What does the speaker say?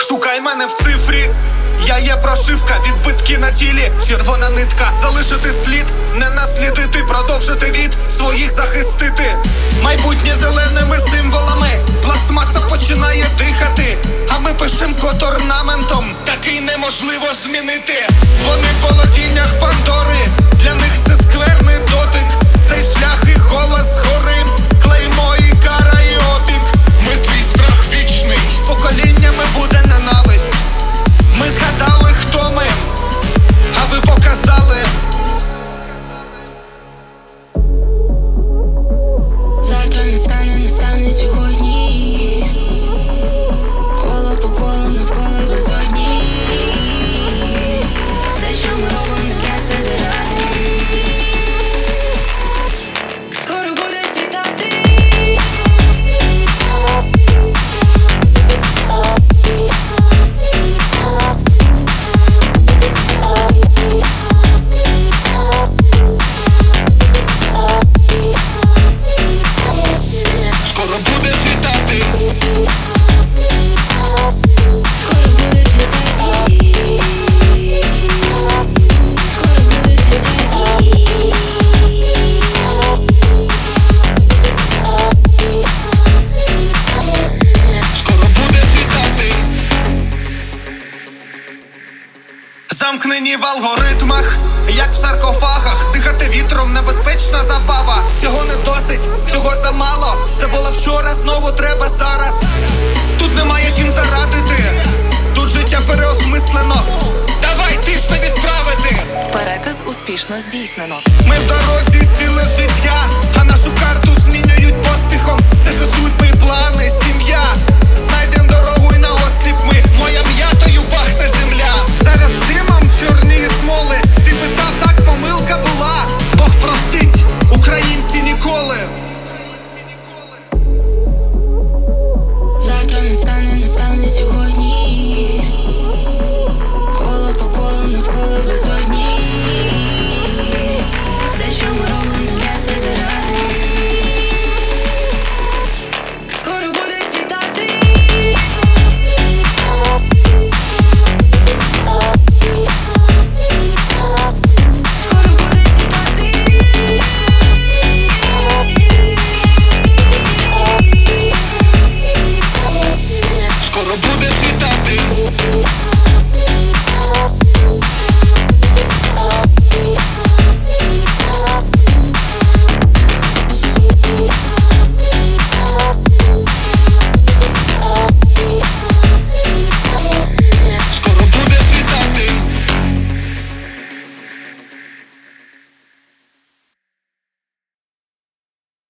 Шукай мене в цифрі, я є прошивка, відбитки на тілі, червона нитка. Залишити слід, не наслідити, продовжити рід, своїх захистити. Майбутнє зеленими символами, пластмаса починає дихати. А ми пишем код орнаментом, такий неможливо змінити. Вони в володіннях Пандори, для них це скверний дотик. Цей шлях і голос згори, клеймо і кара і опік. Ми твій страх вічний, поколіннями буде ненависть. Ми згадали, хто ми, а ви показали. Завтра не стане сьогодні. Коло по колу, навколо безодні. Все, що ми робимо, не для це заради. Скоро буде світати. Скоро буде світати. Скоро буде світати. Скоро буде світати. Скоро буде світати. Замкнені в алгоритмах, як в саркофагах. Дихати вітром небезпечна забава. Всього не досить, всього замало. Це було вчора, знову треба зараз. Тут немає чим зарадити, тут життя переосмислено. Давай тисне відправити. Переказ успішно здійснено. Ми в дорозі ціле життя, а нашу карту змінюють поспіхом. Це ж судьби.